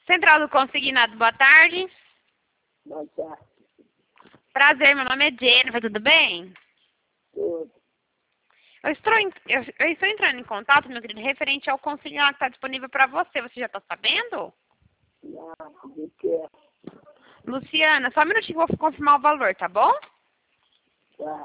Central do Consignado, boa tarde. Boa tarde. Prazer, meu nome é Jennifer, tudo bem? Tudo. Eu estou entrando em contato, meu querido, referente ao consignado que está disponível para você. Você já está sabendo? Não, de que? Luciana, só um minutinho que eu vou confirmar o valor, tá bom? Tá.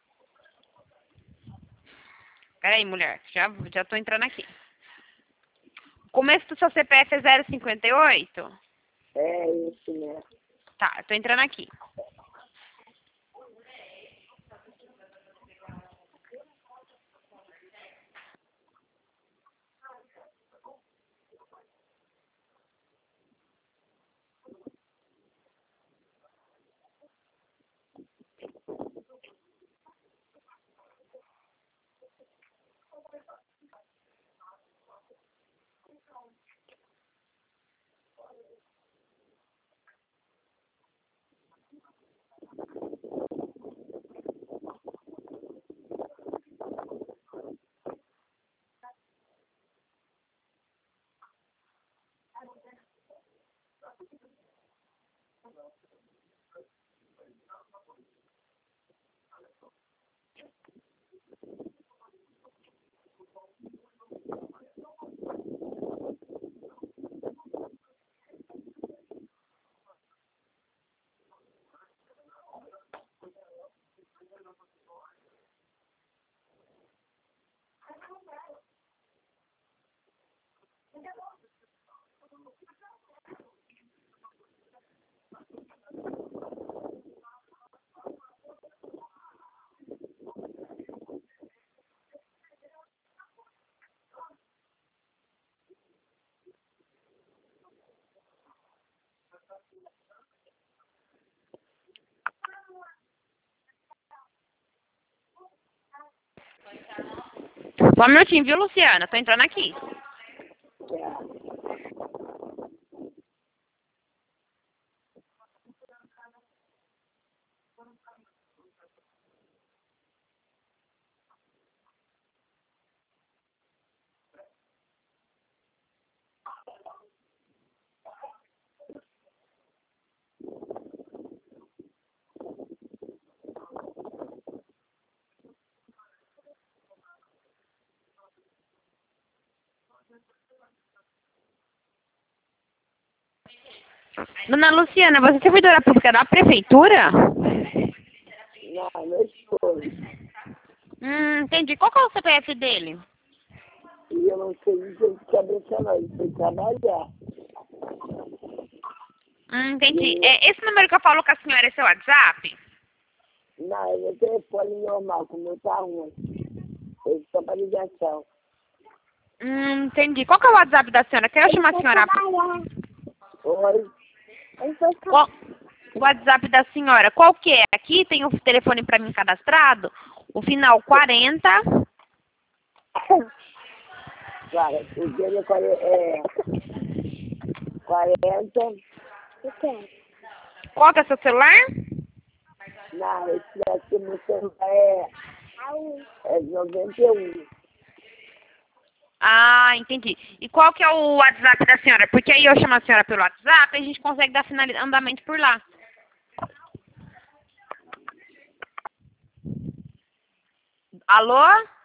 Peraí, mulher, já tô entrando aqui. O começo do seu CPF é 058? É isso mesmo. Tá, eu tô entrando aqui. Só um minutinho, viu, Luciana? Tô entrando aqui. Tá. Dona Luciana, você é servidora pública da prefeitura? Não, meu esposo. Entendi. Qual que é o CPF dele? E eu não sei de jeito de cabeça não, ele foi trabalhar. Entendi. Esse número que eu falo com a senhora é seu WhatsApp? Não, ele é telefone normal, como tá ruim. Ele só para ligação. Entendi. Qual que é o WhatsApp da senhora? Quer eu chamar a senhora? Oi? Qual o WhatsApp da senhora? Qual que é? Aqui tem o telefone para mim cadastrado. O final 40. Claro, o dele é 40. O quê? Qual que é seu celular? Não, esse aqui no celular é 91. Ah, entendi. E qual que é o WhatsApp da senhora? Porque aí eu chamo a senhora pelo WhatsApp e a gente consegue dar andamento por lá. Alô?